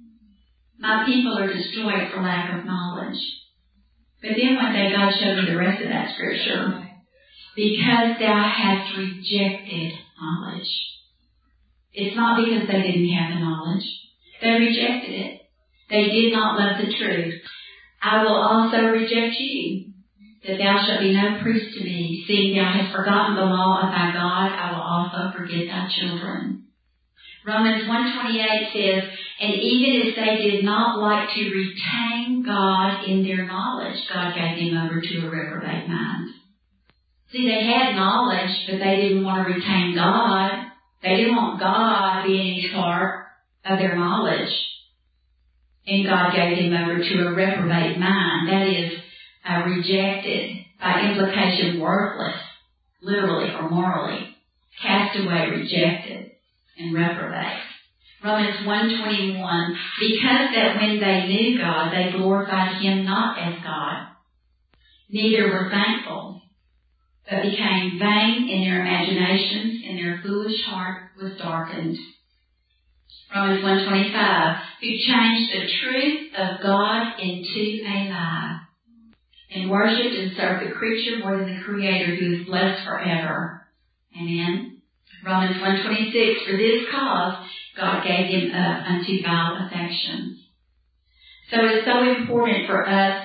My people are destroyed for lack of knowledge. But then one day God showed me the rest of that scripture. Because thou hast rejected knowledge. It's not because they didn't have the knowledge. They rejected it. They did not love the truth. I will also reject you, that thou shalt be no priest to me. Seeing thou hast forgotten the law of thy God, I will also forget thy children. Romans one twenty-eight says, and even if they did not like to retain God in their knowledge, God gave them over to a reprobate mind. See, they had knowledge, but they didn't want to retain God. They didn't want God being any part of their knowledge. And God gave them over to a reprobate mind. That is, uh, rejected, by implication worthless, literally or morally. Cast away, rejected, and reprobate. Romans one twenty-one, because that when they knew God, they glorified Him not as God, neither were thankful, but became vain in their imaginations, and their foolish heart was darkened. Romans one twenty-five, who changed the truth of God into a lie, and worshipped and served the creature more than the Creator, who is blessed forever. Amen. Romans one twenty-six, for this cause God gave them up unto vile affections. So it's so important for us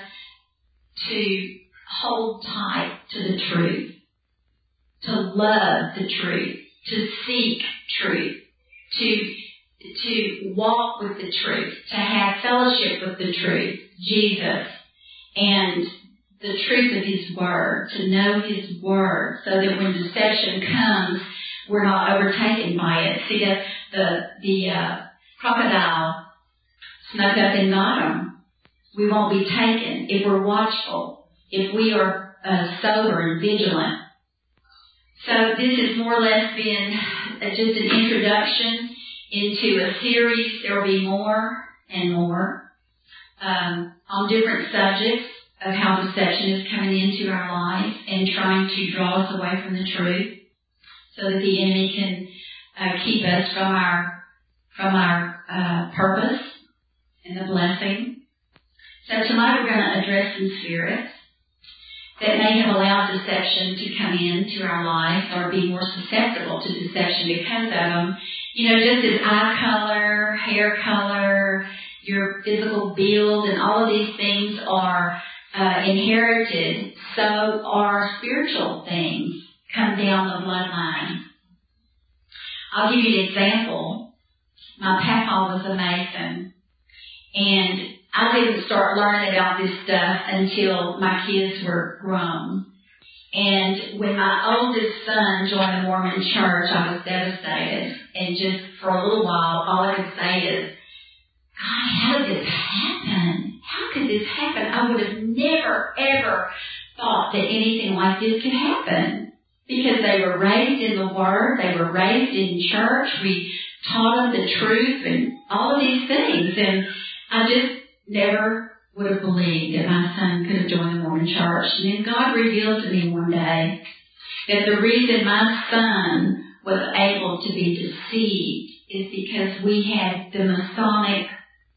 to hold tight to the truth, to love the truth, to seek truth, to to walk with the truth, to have fellowship with the truth, Jesus, and the truth of His Word, to know His Word, so that when deception comes, we're not overtaken by it. See, the the, the uh, crocodile snuck up and got him. We won't be taken if we're watchful, if we are uh, sober and vigilant. So this has more or less been uh, just an introduction into a series. There will be more and more um, on different subjects of how deception is coming into our lives and trying to draw us away from the truth, so that the enemy can uh, keep us from our from our uh, purpose and the blessing. So tonight we're going to address some spirits that may have allowed deception to come into our life, or be more susceptible to deception because of them. You know, just as eye color, hair color, your physical build, and all of these things are uh, inherited, so are spiritual things come down the bloodline. I'll give you an example. My papa was a Mason, and I didn't start learning about this stuff until my kids were grown. And when my oldest son joined the Mormon church, I was devastated. And just for a little while, all I could say is, God, how did this happen? How could this happen? I would have never, ever thought that anything like this could happen. Because they were raised in the Word, they were raised in church, we taught them the truth and all of these things. And I just never would have believed that my son could have joined the Mormon church. And then God revealed to me one day that the reason my son was able to be deceived is because we had the Masonic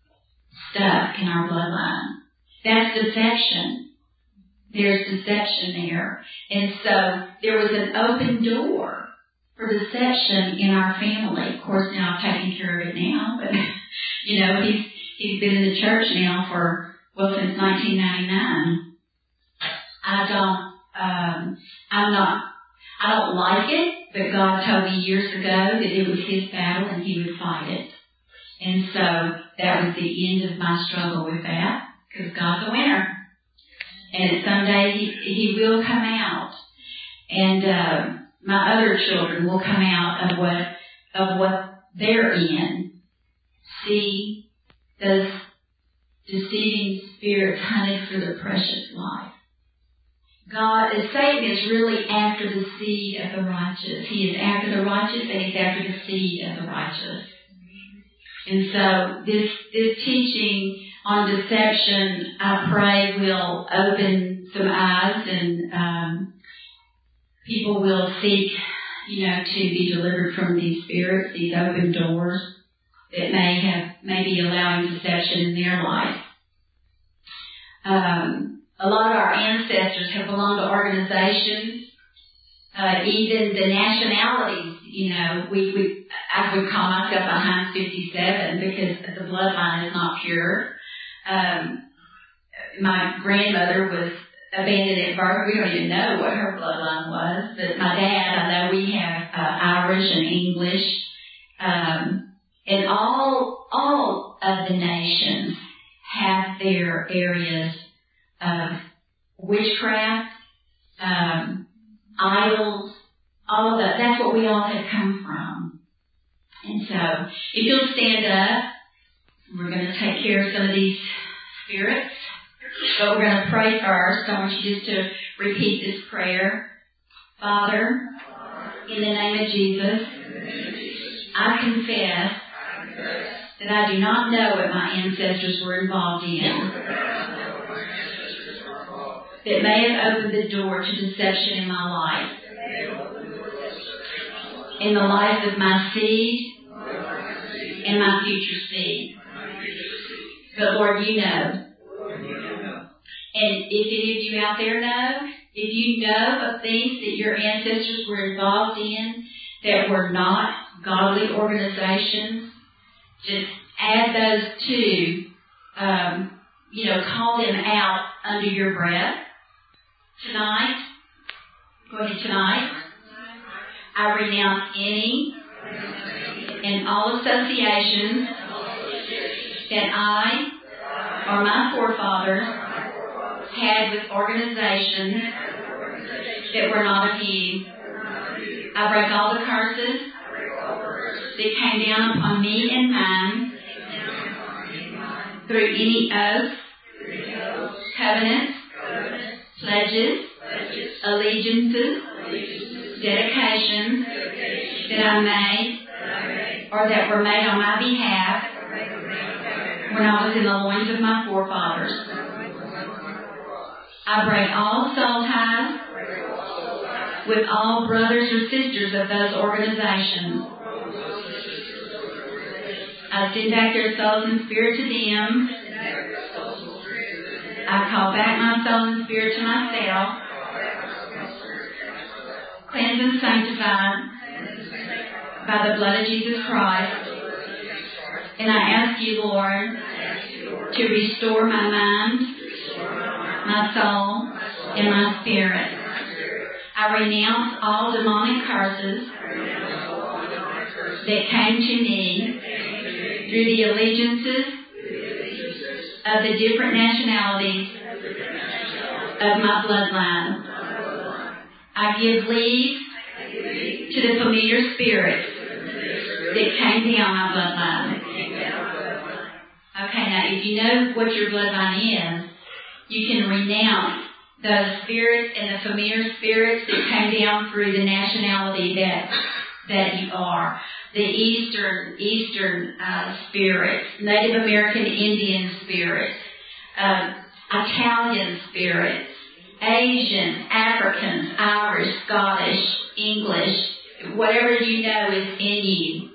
stuff in our bloodline. That's deception. There's deception there. And so there was an open door for deception in our family. Of course, now I'm taking care of it now, but, you know, he's he's been in the church now for, well, since nineteen ninety-nine. I don't, um, I'm not, I don't like it, but God told me years ago that it was His battle and He would fight it. And so that was the end of my struggle with that, because God's a winner. And someday he, he will come out, and uh, my other children will come out of what of what they're in. See, those deceiving spirits hunted for the precious life. God, Satan is really after the seed of the righteous. He is after the righteous, and he's after the seed of the righteous. And so this this teaching on deception, I pray, will open some eyes, and um, people will seek, you know, to be delivered from these spirits, these open doors that may have, may be allowing deception in their life. Um, a lot of our ancestors have belonged to organizations, uh, even the nationalities. You know, we, we I would call myself a Heinz fifty-seven because the bloodline is not pure. Um, my grandmother was abandoned at birth. We don't even know what her bloodline was. But my dad, I know we have uh, Irish and English. Um, from. And so, if you'll stand up, we're going to take care of some of these spirits. But we're going to pray first. I want you just to repeat this prayer. Father, in the name of Jesus, I confess that I do not know what my ancestors were involved in that may have opened the door to deception in my life, in the life of my seed and my future seed. But Lord, you know. And if any of you out there know, if you know of things that your ancestors were involved in that were not godly organizations, just add those to, um, you know, call them out under your breath. Tonight, go ahead tonight, I renounce any and all associations that I or my forefathers had with organizations that were not of you. I break all the curses that came down upon me and mine through any oaths, covenants, pledges, allegiances, dedications that I made or that were made on my behalf when I was in the loins of my forefathers. I break all soul ties with all brothers or sisters of those organizations. I send back their souls and spirit to them. I call back my soul and spirit to myself, cleansed and sanctified by the blood of Jesus Christ. And I ask you, Lord, to restore my mind, my soul, and my spirit. I renounce all demonic curses that came to me through the allegiances of the different nationalities of my bloodline. I give leave to the familiar spirits that came down my bloodline. Okay, now if you know what your bloodline is, you can renounce those spirits and the familiar spirits that came down through the nationality that that you are. The Eastern Eastern uh, spirits, Native American Indian spirits, uh, Italian spirits, Asian, Africans, Irish, Scottish, English, whatever you know is in you.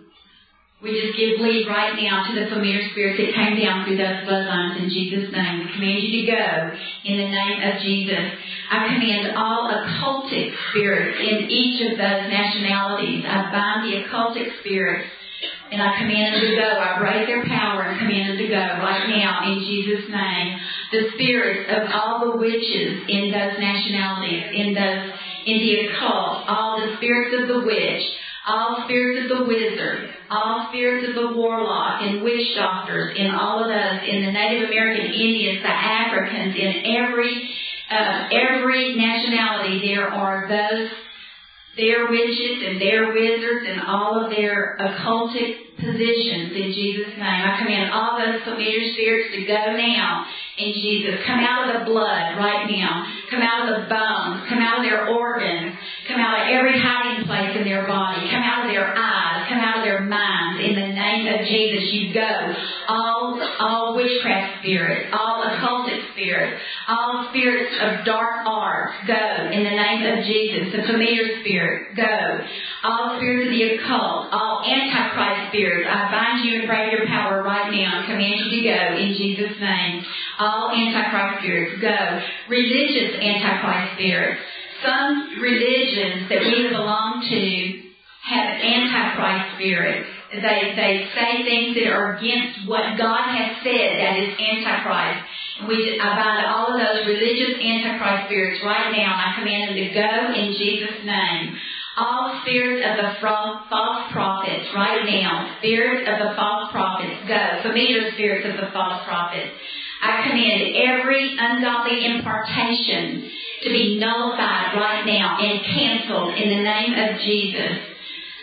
We just give leave right now to the familiar spirits that came down through those bloodlines in Jesus' name. We command you to go in the name of Jesus. I command all occultic spirits in each of those nationalities. I bind the occultic spirits and I command them to go. I break their power and command them to go right now in Jesus' name. The spirits of all the witches in those nationalities, in those, in the occult, all the spirits of the witch, all spirits of the wizard, all spirits of the warlock and witch doctors, in all of those, in the Native American Indians, the Africans, in every uh, every nationality, there are those, their witches and their wizards and all of their occultic positions in Jesus' name. I command all those familiar spirits to go now in Jesus. Come out of the blood right now. Come out of the bones. Come out of their organs. Come out of every hiding place in their body. Come out of their eyes. Come out of their minds. In the name of Jesus, you go. All, all witchcraft spirits, all occultic spirits, all spirits of dark arts, go. In the name of Jesus. The familiar spirit, go. All spirits of the occult, all antichrist spirits, I bind you and break your power right now and command you to go in Jesus' name. All antichrist spirits, go. Religious antichrist spirits. Some religions that we belong to have antichrist spirits. They they say things that are against what God has said, that is antichrist. And we I bind all of those religious antichrist spirits right now, and I command them to go in Jesus' name. All spirits of the false prophets right now, spirits of the false prophets, go. Familiar spirits of the false prophets. I command every ungodly impartation to be nullified right now and canceled in the name of Jesus.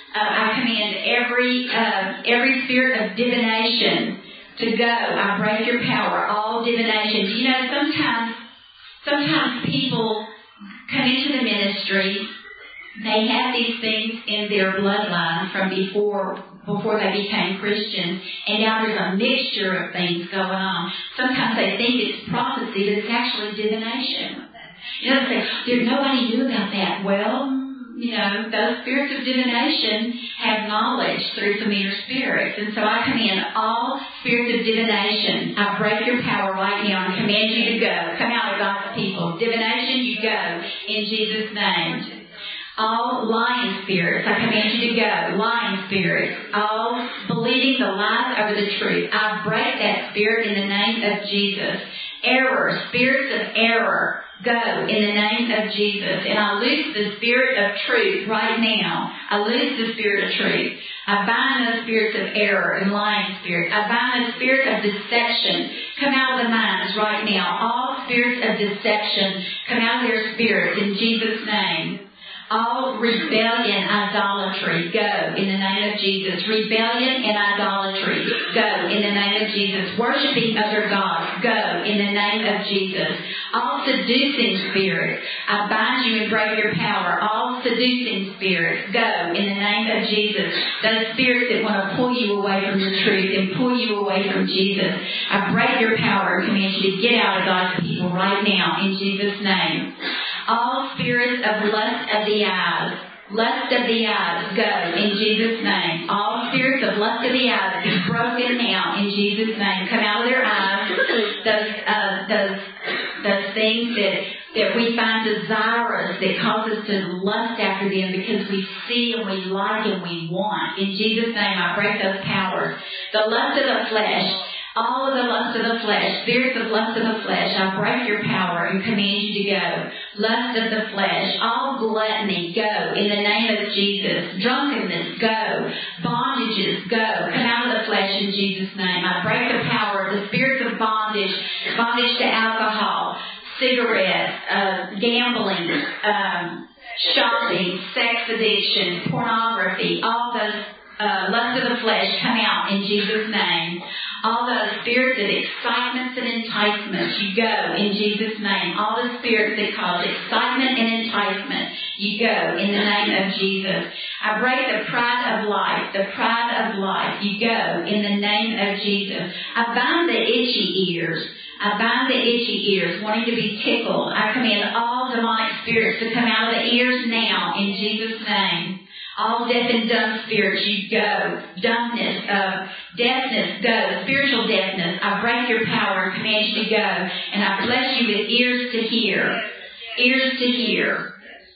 Uh, I command every uh, every spirit of divination to go. I break your power, all divination. Do you know, sometimes, sometimes people come into the ministry, they have these things in their bloodline from before before they became Christians, and now there's a mixture of things going on. Sometimes they think it's prophecy, but it's actually divination. You know, they say, "There, nobody knew about that." Well, you know, those spirits of divination have knowledge through familiar spirits. And so I command all spirits of divination. I break your power right now and command you to go. Come out of God's people. Divination, you go in Jesus' name. All lying spirits, I command you to go. Lying spirits, all believing the lies over the truth. I break that spirit in the name of Jesus. Error, spirits of error, go in the name of Jesus. And I loose the spirit of truth right now. I loose the spirit of truth. I bind the spirits of error and lying spirits. I bind the spirit of deception. Come out of the minds right now. All spirits of deception, come out of their spirits in Jesus' name. All rebellion, idolatry, go in the name of Jesus. Rebellion and idolatry, go in the name of Jesus. Worshipping other gods, go in the name of Jesus. All seducing spirits, I bind you and break your power. All seducing spirits, go in the name of Jesus. Those spirits that want to pull you away from your truth and pull you away from Jesus, I break your power and command you to get out of God's people right now in Jesus' name. All spirits of lust of the eyes, lust of the eyes, go in Jesus' name. All spirits of lust of the eyes be broken now in Jesus' name. Come out of their eyes. Those, uh, those, those things that, that we find desirous, that cause us to lust after them because we see and we like and we want. In Jesus' name, I break those powers. The lust of the flesh. All of the lust of the flesh, spirits of lust of the flesh, I break your power and command you to go. Lust of the flesh, all gluttony, go in the name of Jesus. Drunkenness, go. Bondages, go. Come out of the flesh in Jesus' name. I break the power of the spirits of bondage, bondage to alcohol, cigarettes, uh, gambling, um, shopping, sex addiction, pornography, all those Uh, lust of the flesh, come out in Jesus' name. All those spirits of excitements and enticements, you go in Jesus' name. All the spirits that cause excitement and enticement, you go in the name of Jesus. I break the pride of life, the pride of life, you go in the name of Jesus. I bind the itchy ears. I bind the itchy ears, wanting to be tickled. I command all demonic spirits to come out of the ears now in Jesus' name. All deaf and dumb spirits, you go. Dumbness, uh, deafness, go. Spiritual deafness, I break your power and command you to go. And I bless you with ears to hear. Ears to hear.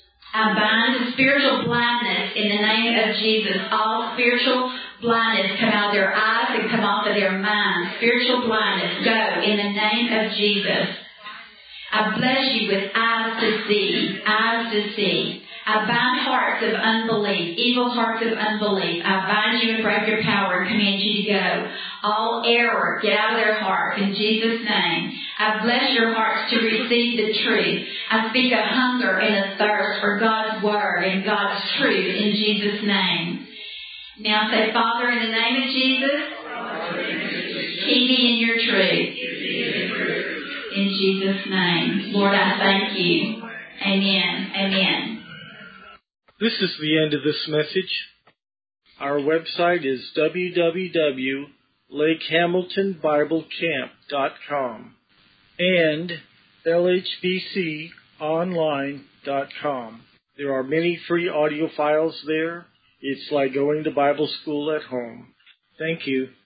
I bind the spiritual blindness in the name of Jesus. All spiritual blindness come out of their eyes and come off of their minds. Spiritual blindness, go in the name of Jesus. I bless you with eyes to see. Eyes to see. I bind hearts of unbelief, evil hearts of unbelief. I bind you and break your power and command you to go. All error, get out of their hearts in Jesus' name. I bless your hearts to receive the truth. I speak a hunger and a thirst for God's word and God's truth in Jesus' name. Now say, Father, in the name of Jesus, keep me in your truth. In Jesus' name. Lord, I thank you. Amen. Amen. This is the end of this message. Our website is w w w dot lake hamilton bible camp dot com and l h b c online dot com. There are many free audio files there. It's like going to Bible school at home. Thank you.